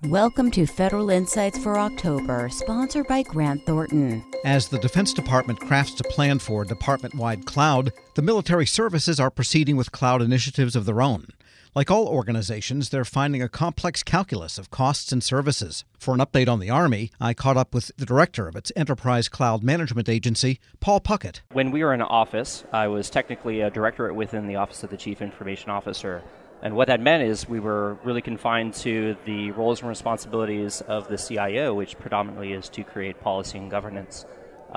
Welcome to Federal Insights for October, sponsored by Grant Thornton. As the Defense Department crafts a plan for department-wide cloud, the military services are proceeding with cloud initiatives of their own. Like all organizations, they're finding a complex calculus of costs and services. For an update on the Army, I caught up with the director of its Enterprise Cloud Management Agency, Paul Puckett. When we were in office, I was technically a directorate within the Office of the Chief Information Officer. And what that meant is we were really confined to the roles and responsibilities of the CIO, which predominantly is to create policy and governance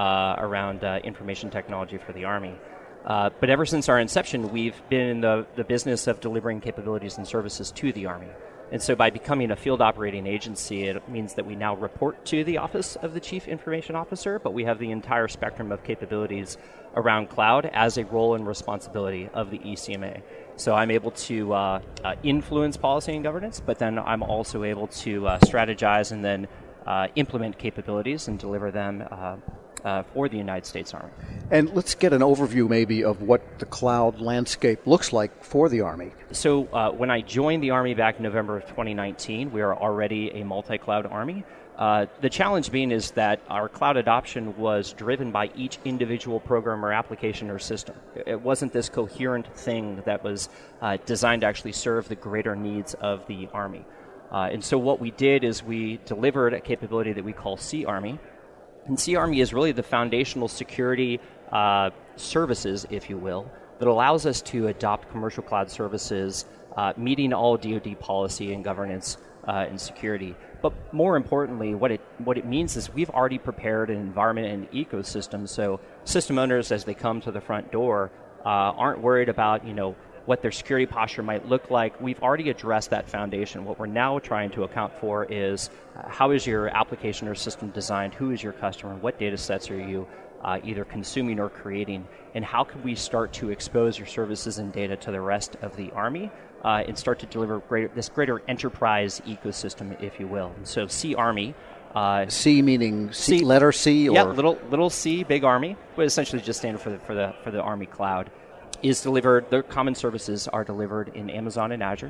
around information technology for the Army. But ever since our inception, we've been in the business of delivering capabilities and services to the Army. And so by becoming a field operating agency, it means that we now report to the Office of the Chief Information Officer, but we have the entire spectrum of capabilities around cloud as a role and responsibility of the ECMA. So I'm able to influence policy and governance, but then I'm also able to strategize and then implement capabilities and deliver them for the United States Army. And let's get an overview maybe of what the cloud landscape looks like for the Army. So when I joined the Army back in November of 2019, we are already a multi-cloud Army. The challenge being is that our cloud adoption was driven by each individual program or application or system. It wasn't this coherent thing that was designed to actually serve the greater needs of the Army. And so what we did is we delivered a capability that we call C-Army. And C-Army is really the foundational security services, if you will, that allows us to adopt commercial cloud services, meeting all DoD policy and governance and security. But more importantly, what it means is we've already prepared an environment and ecosystem, so system owners, as they come to the front door, aren't worried about, what their security posture might look like. We've already addressed that foundation. What we're now trying to account for is how is your application or system designed, who is your customer, what data sets are you either consuming or creating, and how can we start to expose your services and data to the rest of the Army and start to deliver this greater enterprise ecosystem, if you will. And so C-Army. C meaning C, letter C? Or? Yeah, little C, big Army, but essentially just standard for the Army Cloud. Is delivered, the common services are delivered in Amazon and Azure.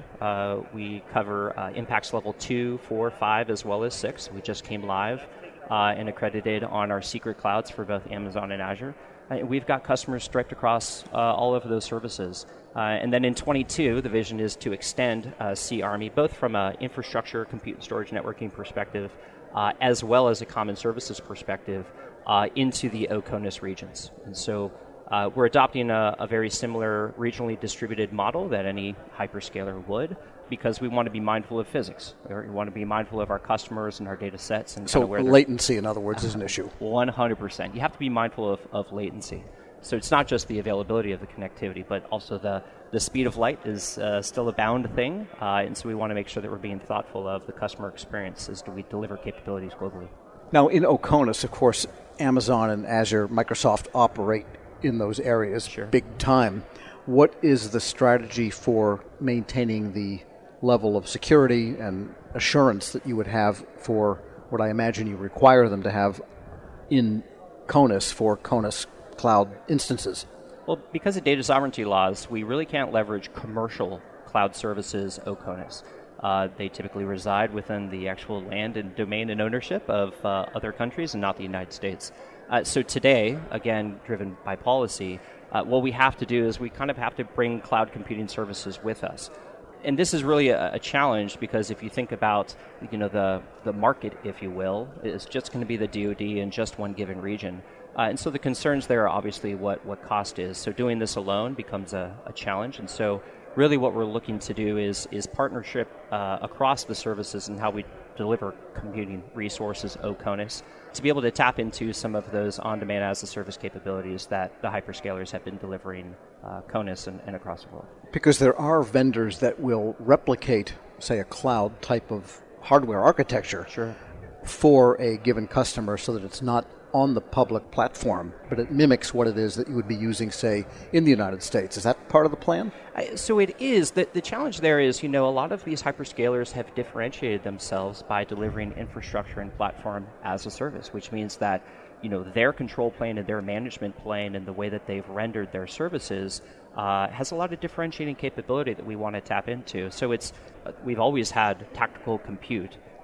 We cover impacts level 2, 4, 5, as well as 6. We just came live and accredited on our secret clouds for both Amazon and Azure. We've got customers striped across all of those services. And then in 22, the vision is to extend C-Army, both from an infrastructure, compute and storage networking perspective, as well as a common services perspective, into the OCONUS regions. And so we're adopting a very similar regionally distributed model that any hyperscaler would, because we want to be mindful of physics. We want to be mindful of our customers and our data sets. And so latency, in other words, is an issue. 100%. You have to be mindful of latency. So it's not just the availability of the connectivity, but also the speed of light is still a bound thing. And so we want to make sure that we're being thoughtful of the customer experience as we deliver capabilities globally. Now, in OCONUS, of course, Amazon and Azure, Microsoft operate in those areas, sure, big time. What is the strategy for maintaining the level of security and assurance that you would have for what I imagine you require them to have in CONUS for CONUS cloud instances? Well, because of data sovereignty laws, we really can't leverage commercial cloud services OCONUS. They typically reside within the actual land and domain and ownership of other countries and not the United States. So today, again, driven by policy, what we have to do is we kind of have to bring cloud computing services with us. And this is really a challenge because if you think about the market, if you will, is just going to be the DoD in just one given region. And so the concerns there are obviously what cost is. So doing this alone becomes a challenge. And so really what we're looking to do is partnership across the services and how we deliver computing resources, OCONUS, to be able to tap into some of those on-demand as-a-service capabilities that the hyperscalers have been delivering CONUS and across the world. Because there are vendors that will replicate, say, a cloud type of hardware architecture, sure, for a given customer so that it's not on the public platform, but it mimics what it is that you would be using, say, in the United States. Is that part of the plan? So it is. The challenge there is, a lot of these hyperscalers have differentiated themselves by delivering infrastructure and platform as a service, which means that, their control plane and their management plane and the way that they've rendered their services has a lot of differentiating capability that we want to tap into. So we've always had tactical compute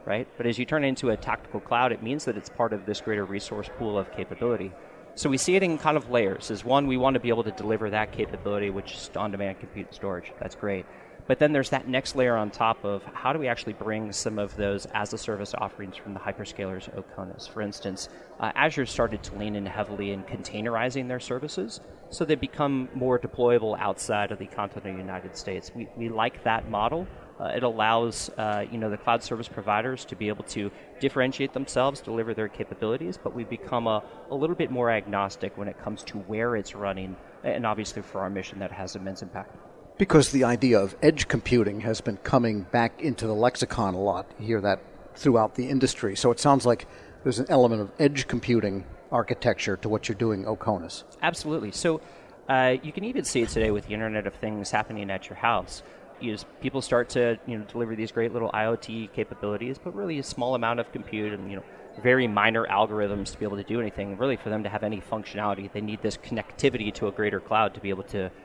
right? But as you turn it into a tactical cloud, it means that it's part of this greater resource pool of capability. So we see it in kind of layers. As one, we want to be able to deliver that capability, which is on-demand compute and storage. That's great. But then there's that next layer on top of how do we actually bring some of those as-a-service offerings from the hyperscalers OCONUS. For instance, Azure started to lean in heavily in containerizing their services so they become more deployable outside of the continental United States. We like that model. It allows the cloud service providers to be able to differentiate themselves, deliver their capabilities, but we become a little bit more agnostic when it comes to where it's running, and obviously for our mission that has immense impact. Because the idea of edge computing has been coming back into the lexicon a lot. You hear that throughout the industry. So it sounds like there's an element of edge computing architecture to what you're doing, OCONUS. Absolutely. So you can even see it today with the Internet of Things happening at your house. People start to deliver these great little IoT capabilities, but really a small amount of compute and very minor algorithms to be able to do anything. Really, for them to have any functionality, they need this connectivity to a greater cloud to be able to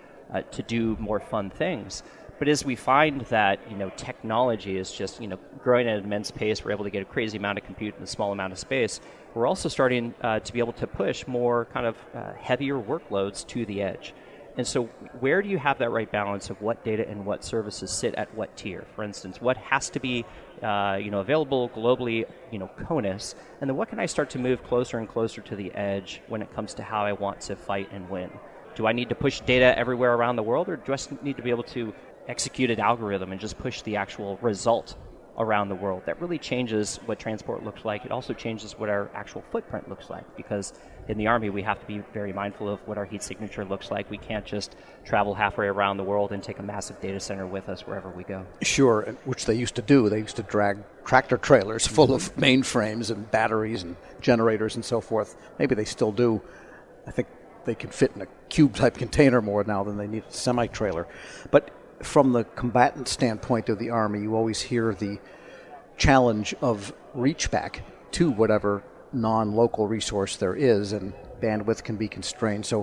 do more fun things. But as we find that technology is just growing at an immense pace, we're able to get a crazy amount of compute in a small amount of space. We're also starting to be able to push more kind of heavier workloads to the edge. And so where do you have that right balance of what data and what services sit at what tier? For instance, what has to be available globally, CONUS, and then what can I start to move closer and closer to the edge when it comes to how I want to fight and win? Do I need to push data everywhere around the world, or do I need to be able to execute an algorithm and just push the actual result around the world? That really changes what transport looks like. It also changes what our actual footprint looks like, because in the Army, we have to be very mindful of what our heat signature looks like. We can't just travel halfway around the world and take a massive data center with us wherever we go. Sure, which they used to do. They used to drag tractor trailers full of mainframes and batteries and generators and so forth. Maybe they still do. I think they can fit in a cube-type container more now than they need a semi-trailer. But from the combatant standpoint of the Army, you always hear the challenge of reach back to whatever non-local resource there is, and bandwidth can be constrained. So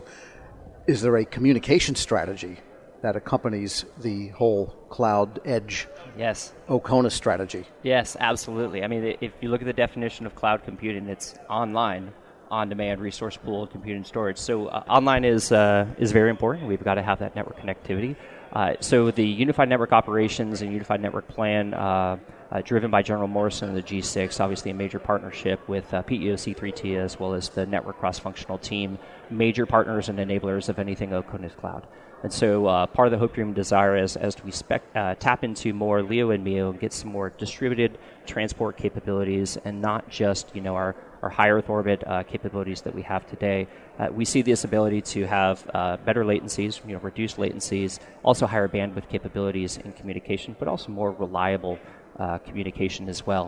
is there a communication strategy that accompanies the whole cloud edge OCONUS strategy? Yes, absolutely. I mean, if you look at the definition of cloud computing, it's online, on-demand resource pool, compute and storage. So online is very important. We've got to have that network connectivity. So the Unified Network Operations and Unified Network Plan, driven by General Morrison and the G6, obviously a major partnership with PEO C3T as well as the Network Cross-Functional Team, major partners and enablers of anything OCONUS Cloud. And so part of the hope, dream, and desire is as we tap into more LEO and MEO and get some more distributed transport capabilities and not just our high Earth orbit capabilities that we have today. We see this ability to have better latencies, reduced latencies, also higher bandwidth capabilities in communication, but also more reliable communication as well.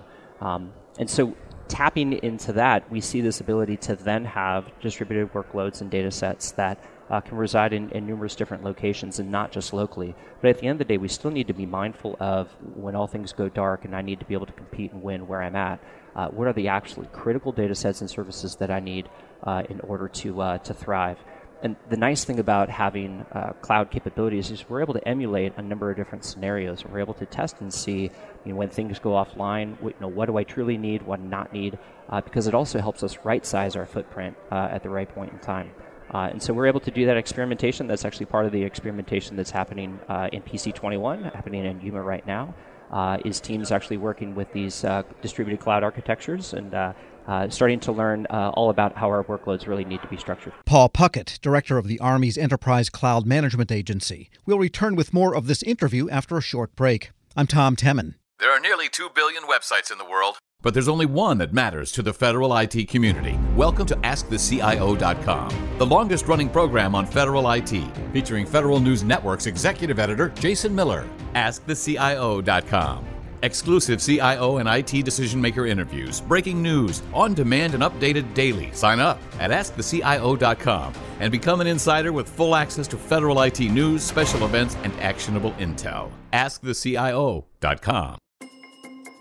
And so tapping into that, we see this ability to then have distributed workloads and data sets that can reside in numerous different locations and not just locally. But at the end of the day, we still need to be mindful of when all things go dark and I need to be able to compete and win where I'm at. What are the actually critical data sets and services that I need in order to thrive? And the nice thing about having cloud capabilities is we're able to emulate a number of different scenarios. We're able to test and see when things go offline, what do I truly need, what not need, because it also helps us right-size our footprint at the right point in time. And so we're able to do that experimentation. That's actually part of the experimentation that's happening in PC21, happening in Yuma right now, is teams actually working with these distributed cloud architectures and starting to learn all about how our workloads really need to be structured. Paul Puckett, Director of the Army's Enterprise Cloud Management Agency. We'll return with more of this interview after a short break. I'm Tom Temin. There are nearly 2 billion websites in the world, but there's only one that matters to the federal IT community. Welcome to AskTheCIO.com, the longest-running program on federal IT, featuring Federal News Network's executive editor, Jason Miller. AskTheCIO.com. Exclusive CIO and IT decision-maker interviews, breaking news, on-demand and updated daily. Sign up at AskTheCIO.com and become an insider with full access to federal IT news, special events, and actionable intel. AskTheCIO.com.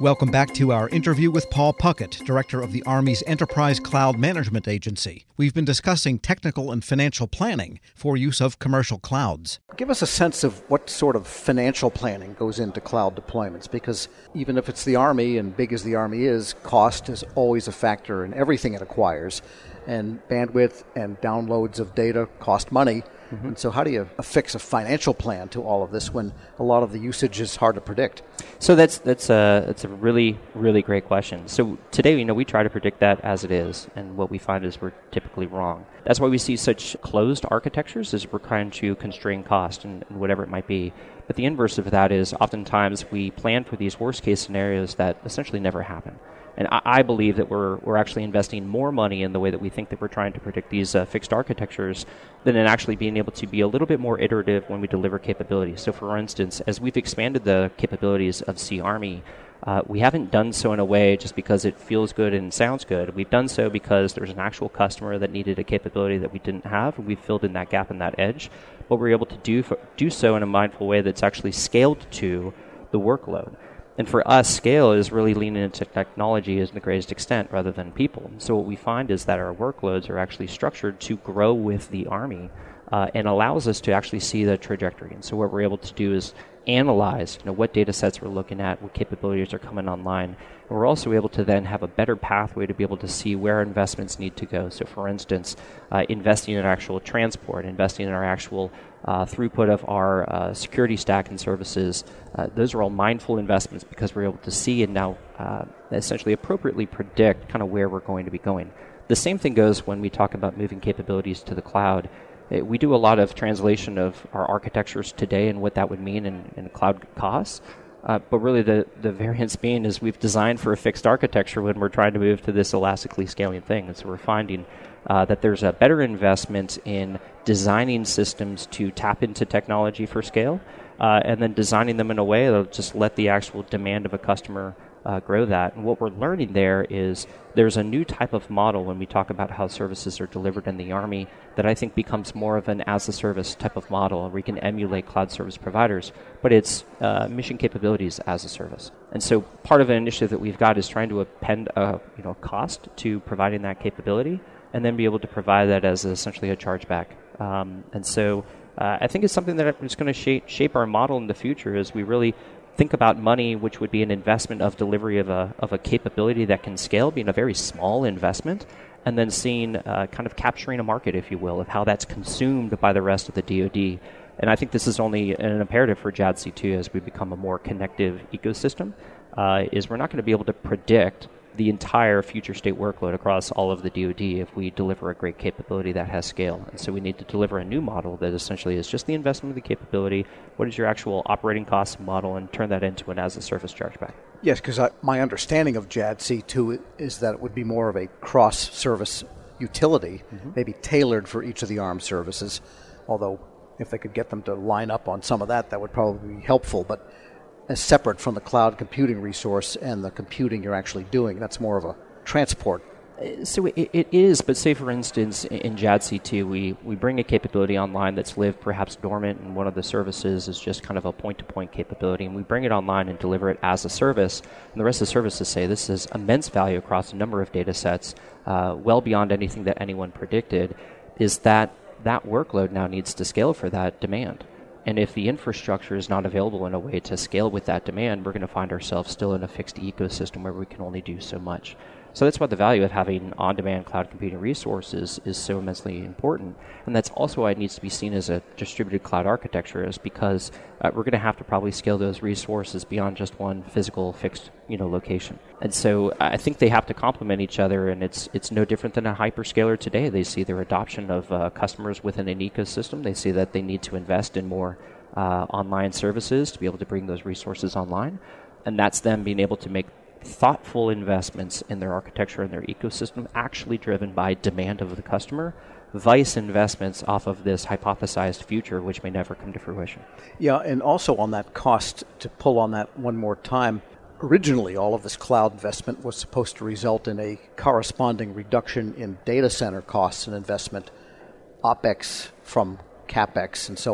Welcome back to our interview with Paul Puckett, Director of the Army's Enterprise Cloud Management Agency. We've been discussing technical and financial planning for use of commercial clouds. Give us a sense of what sort of financial planning goes into cloud deployments, because even if it's the Army, and big as the Army is, cost is always a factor in everything it acquires. And bandwidth and downloads of data cost money. Mm-hmm. And so how do you affix a financial plan to all of this when a lot of the usage is hard to predict? So that's a really, really great question. So today, we try to predict that as it is, and what we find is we're typically wrong. That's why we see such closed architectures, is we're trying to constrain cost and whatever it might be. But the inverse of that is oftentimes we plan for these worst-case scenarios that essentially never happen. And I believe that we're actually investing more money in the way that we think that we're trying to predict these fixed architectures than in actually being able to be a little bit more iterative when we deliver capabilities. So for instance, as we've expanded the capabilities of Sea Army, we haven't done so in a way just because it feels good and sounds good. We've done so because there's an actual customer that needed a capability that we didn't have, and we've filled in that gap and that edge. But we're able to do so in a mindful way that's actually scaled to the workload. And for us, scale is really leaning into technology as the greatest extent rather than people. So what we find is that our workloads are actually structured to grow with the Army and allows us to actually see the trajectory. And so what we're able to do is analyze what data sets we're looking at, what capabilities are coming online. And we're also able to then have a better pathway to be able to see where our investments need to go. So for instance, investing in actual transport, investing in our actual throughput of our security stack and services, those are all mindful investments because we're able to see and now essentially appropriately predict kind of where we're going to be going. The same thing goes when we talk about moving capabilities to the cloud. We do a lot of translation of our architectures today and what that would mean in cloud costs. But really the variance being is we've designed for a fixed architecture when we're trying to move to this elastically scaling thing. And so we're finding that there's a better investment in designing systems to tap into technology for scale and then designing them in a way that'll just let the actual demand of a customer grow that. And what we're learning there is there's a new type of model when we talk about how services are delivered in the Army that I think becomes more of an as-a-service type of model where we can emulate cloud service providers, but it's mission capabilities as a service. And so part of an initiative that we've got is trying to append a cost to providing that capability and then be able to provide that as essentially a chargeback. And so I think it's something that is going to shape our model in the future as we really think about money, which would be an investment of delivery of a capability that can scale, being a very small investment, and then seeing kind of capturing a market, if you will, of how that's consumed by the rest of the DoD. And I think this is only an imperative for JADC2 as we become a more connective ecosystem, is we're not going to be able to predict the entire future state workload across all of the DoD if we deliver a great capability that has scale. And so we need to deliver a new model that essentially is just the investment of the capability, what is your actual operating cost model, and turn that into an as-a-service chargeback. Yes, because my understanding of JADC2 is that it would be more of a cross-service utility, maybe tailored for each of the armed services, although if they could get them to line up on some of that, that would probably be helpful. But as separate from the cloud computing resource and the computing you're actually doing, that's more of a transport. So it is, but say for instance in JADC2 we bring a capability online that's lived perhaps dormant, and one of the services is just kind of a point-to-point capability, and we bring it online and deliver it as a service, and the rest of the services say this is immense value across a number of data sets, well beyond anything that anyone predicted, is that workload now needs to scale for that demand. And if the infrastructure is not available in a way to scale with that demand, we're going to find ourselves still in a fixed ecosystem where we can only do so much. So that's why the value of having on-demand cloud computing resources is so immensely important. And that's also why it needs to be seen as a distributed cloud architecture, is because we're going to have to probably scale those resources beyond just one physical fixed location. And so I think they have to complement each other, and it's no different than a hyperscaler today. They see their adoption of customers within an ecosystem. They see that they need to invest in more online services to be able to bring those resources online. And that's them being able to make thoughtful investments in their architecture and their ecosystem actually driven by demand of the customer, vice investments off of this hypothesized future which may never come to fruition. Yeah, and also on that cost, to pull on that one more time, originally all of this cloud investment was supposed to result in a corresponding reduction in data center costs and investment, OpEx from CapEx and so on.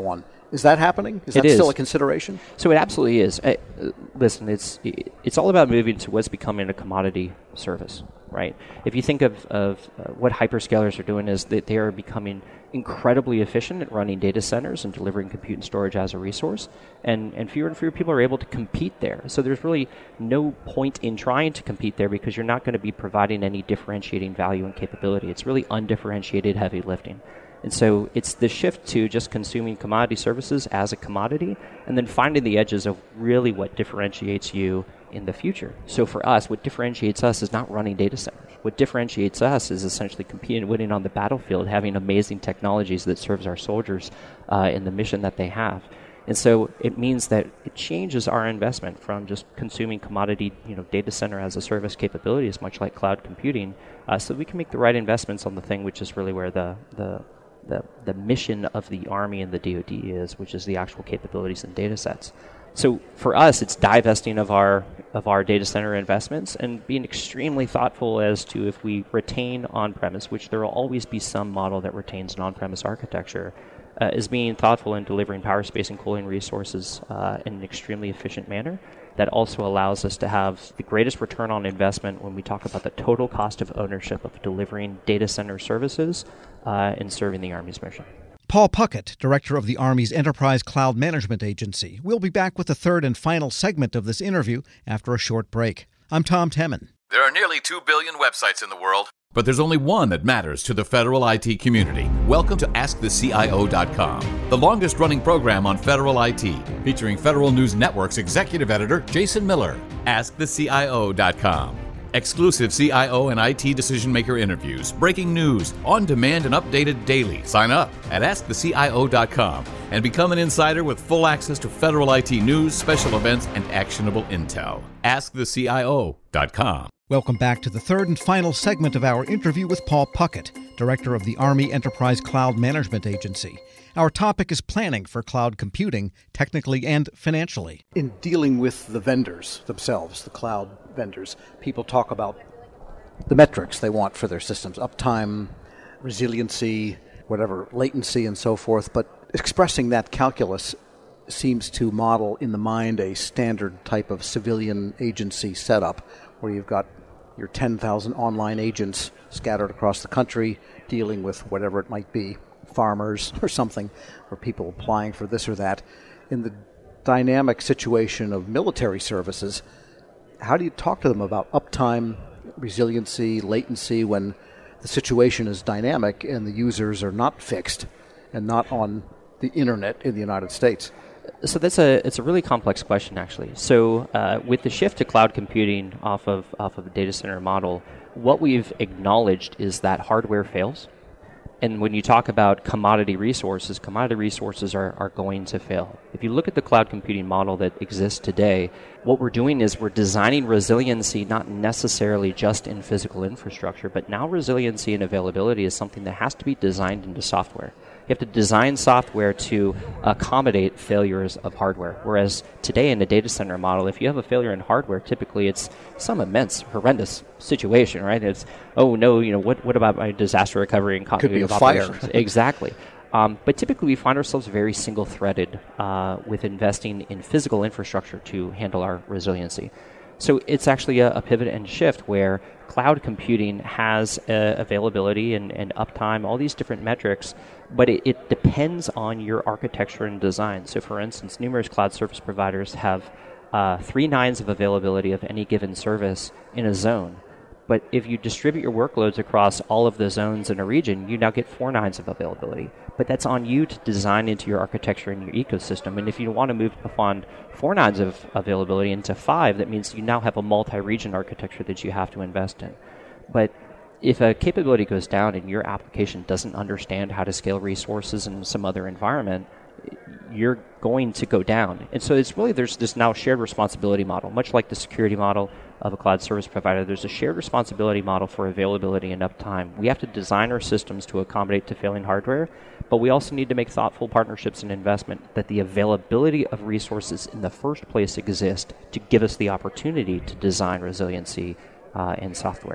Is that happening? Is that still a consideration? So it absolutely is. Listen, it's all about moving to what's becoming a commodity service, right? If you think of what hyperscalers are doing, is that they are becoming incredibly efficient at running data centers and delivering compute and storage as a resource, and fewer people are able to compete there. So there's really no point in trying to compete there because you're not going to be providing any differentiating value and capability. It's really undifferentiated heavy lifting. And so it's the shift to just consuming commodity services as a commodity and then finding the edges of really what differentiates you in the future. So for us, what differentiates us is not running data centers. What differentiates us is essentially competing and winning on the battlefield, having amazing technologies that serves our soldiers in the mission that they have. And so it means that it changes our investment from just consuming commodity, data center as a service capabilities, much like cloud computing, so we can make the right investments on the thing, which is really where the mission of the Army and the DoD is, which is the actual capabilities and data sets. So for us, it's divesting of our data center investments and being extremely thoughtful as to if we retain on-premise, which there will always be some model that retains an on-premise architecture, is being thoughtful in delivering power, space, and cooling resources in an extremely efficient manner. That also allows us to have the greatest return on investment when we talk about the total cost of ownership of delivering data center services and serving the Army's mission. Paul Puckett, Director of the Army's Enterprise Cloud Management Agency. We'll be back with the third and final segment of this interview after a short break. I'm Tom Temin. There are nearly 2 billion websites in the world, but there's only one that matters to the federal IT community. Welcome to AskTheCIO.com, the longest-running program on federal IT, featuring Federal News Network's executive editor, Jason Miller. AskTheCIO.com. Exclusive CIO and IT decision-maker interviews, breaking news, on-demand and updated daily. Sign up at AskTheCIO.com and become an insider with full access to federal IT news, special events, and actionable intel. AskTheCIO.com. Welcome back to the third and final segment of our interview with Paul Puckett, Director of the Army Enterprise Cloud Management Agency. Our topic is planning for cloud computing, technically and financially. In dealing with the vendors themselves, the cloud vendors, people talk about the metrics they want for their systems, uptime, resiliency, whatever, latency, and so forth. But expressing that calculus seems to model in the mind a standard type of civilian agency setup where you've got your 10,000 online agents scattered across the country dealing with whatever it might be, farmers or something, or people applying for this or that. In the dynamic situation of military services, how do you talk to them about uptime, resiliency, latency when the situation is dynamic and the users are not fixed and not on the internet in the United States? So it's a really complex question, actually. So with the shift to cloud computing off of a data center model, what we've acknowledged is that hardware fails. And when you talk about commodity resources are going to fail. If you look at the cloud computing model that exists today, what we're doing is we're designing resiliency not necessarily just in physical infrastructure, but now resiliency and availability is something that has to be designed into software. You have to design software to accommodate failures of hardware. Whereas today in the data center model, if you have a failure in hardware, typically it's some immense, horrendous situation, right? It's, oh no, what about my disaster recovery and continuity of operations? Fire. Exactly. But typically we find ourselves very single-threaded with investing in physical infrastructure to handle our resiliency. So it's actually a pivot and shift where cloud computing has availability and uptime, all these different metrics, but it depends on your architecture and design. So for instance, numerous cloud service providers have 3 nines of availability of any given service in a zone. But if you distribute your workloads across all of the zones in a region, you now get 4 nines of availability. But that's on you to design into your architecture and your ecosystem. And if you want to move upon 4 nines of availability into 5, that means you now have a multi-region architecture that you have to invest in. But if a capability goes down and your application doesn't understand how to scale resources in some other environment, you're going to go down. And so it's really, there's this now shared responsibility model, much like the security model of a cloud service provider. There's a shared responsibility model for availability and uptime. We have to design our systems to accommodate to failing hardware, but we also need to make thoughtful partnerships and investment that the availability of resources in the first place exist to give us the opportunity to design resiliency and software.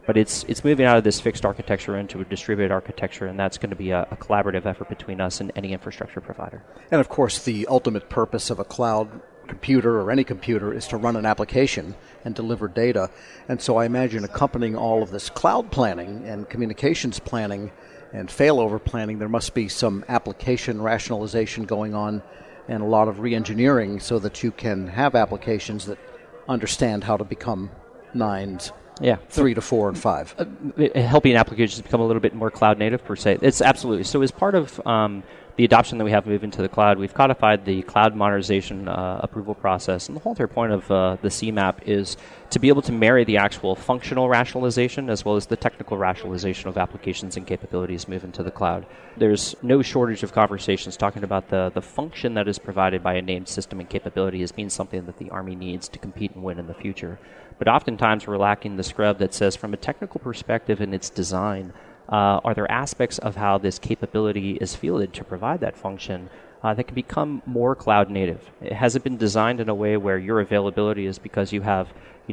But it's moving out of this fixed architecture into a distributed architecture, and that's going to be a collaborative effort between us and any infrastructure provider. And of course, the ultimate purpose of a cloud computer or any computer is to run an application and deliver data. And so I imagine accompanying all of this cloud planning and communications planning and failover planning, there must be some application rationalization going on and a lot of re-engineering so that you can have applications that understand how to become 9s. Yeah, 3 to 4 and 5. Helping applications become a little bit more cloud native per se. It's absolutely. So as part of the adoption that we have moving to the cloud, we've codified the cloud modernization approval process. And the whole entire point of the CMAP is to be able to marry the actual functional rationalization as well as the technical rationalization of applications and capabilities moving to the cloud. There's no shortage of conversations talking about the function that is provided by a named system and capability as being something that the Army needs to compete and win in the future. But oftentimes we're lacking the scrub that says from a technical perspective in its design, are there aspects of how this capability is fielded to provide that function that can become more cloud native? Has it been designed in a way where your availability is because you have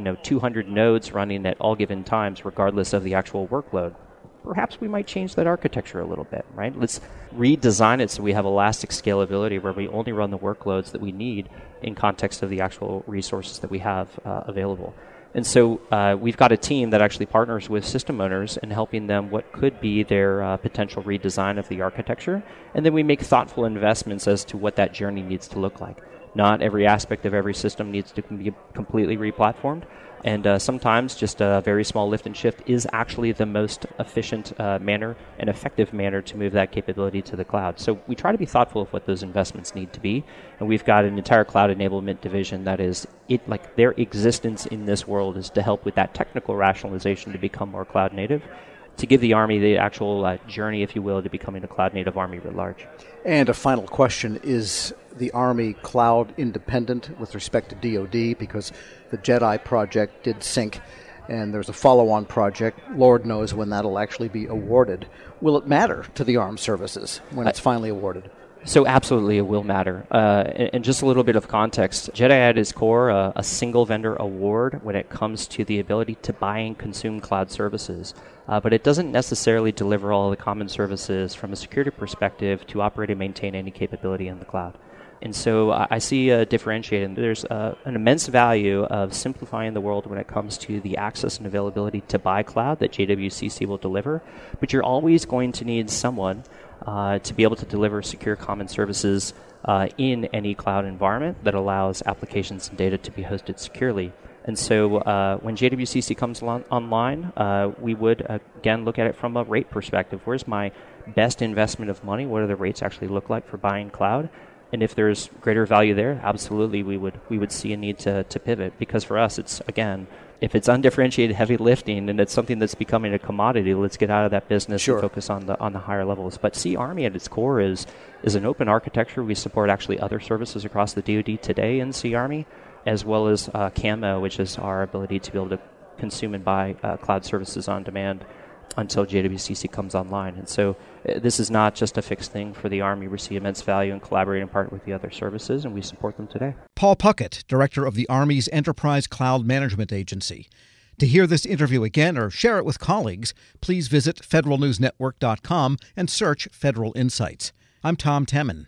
200 nodes running at all given times regardless of the actual workload? Perhaps we might change that architecture a little bit, right? Let's redesign it so we have elastic scalability where we only run the workloads that we need in context of the actual resources that we have available. And so we've got a team that actually partners with system owners in helping them what could be their potential redesign of the architecture. And then we make thoughtful investments as to what that journey needs to look like. Not every aspect of every system needs to be completely replatformed. And sometimes just a very small lift and shift is actually the most efficient manner and effective manner to move that capability to the cloud. So we try to be thoughtful of what those investments need to be. And we've got an entire cloud enablement division that is, their existence in this world is to help with that technical rationalization to become more cloud native, to give the Army the actual journey, if you will, to becoming a cloud native Army writ large. And a final question, is the Army cloud independent with respect to DoD? Because the JEDI project did sync, and there's a follow-on project. Lord knows when that'll actually be awarded. Will it matter to the armed services when it's finally awarded? So absolutely it will matter. And just a little bit of context, JEDI at its core, a single vendor award when it comes to the ability to buy and consume cloud services. But it doesn't necessarily deliver all the common services from a security perspective to operate and maintain any capability in the cloud. And so I see differentiating. There's an immense value of simplifying the world when it comes to the access and availability to buy cloud that JWCC will deliver. But you're always going to need someone to be able to deliver secure common services in any cloud environment that allows applications and data to be hosted securely. And so when JWCC comes online, we would, again, look at it from a rate perspective. Where's my best investment of money? What do the rates actually look like for buying cloud? And if there's greater value there, absolutely we would see a need to pivot. Because for us, it's, again, if it's undifferentiated heavy lifting and it's something that's becoming a commodity, let's get out of that business and focus on the higher levels. But C Army at its core is an open architecture. We support actually other services across the DoD today in C Army, as well as CAMO, which is our ability to be able to consume and buy cloud services on demand until JWCC comes online. And so this is not just a fixed thing for the Army. We see immense value in collaborating and partnering with the other services, and we support them today. Paul Puckett, Director of the Army's Enterprise Cloud Management Agency. To hear this interview again or share it with colleagues, please visit federalnewsnetwork.com and search Federal Insights. I'm Tom Temin.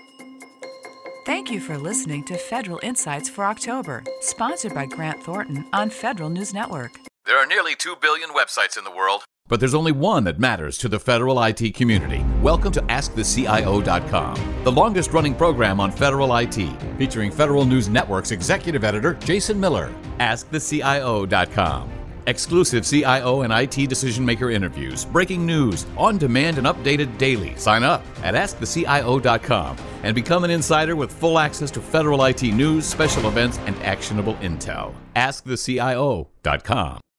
Thank you for listening to Federal Insights for October, sponsored by Grant Thornton on Federal News Network. There are nearly 2 billion websites in the world, but there's only one that matters to the federal IT community. Welcome to AskTheCIO.com, the longest-running program on federal IT, featuring Federal News Network's executive editor, Jason Miller. AskTheCIO.com. Exclusive CIO and IT decision-maker interviews, breaking news, on-demand and updated daily. Sign up at AskTheCIO.com and become an insider with full access to federal IT news, special events, and actionable intel. AskTheCIO.com.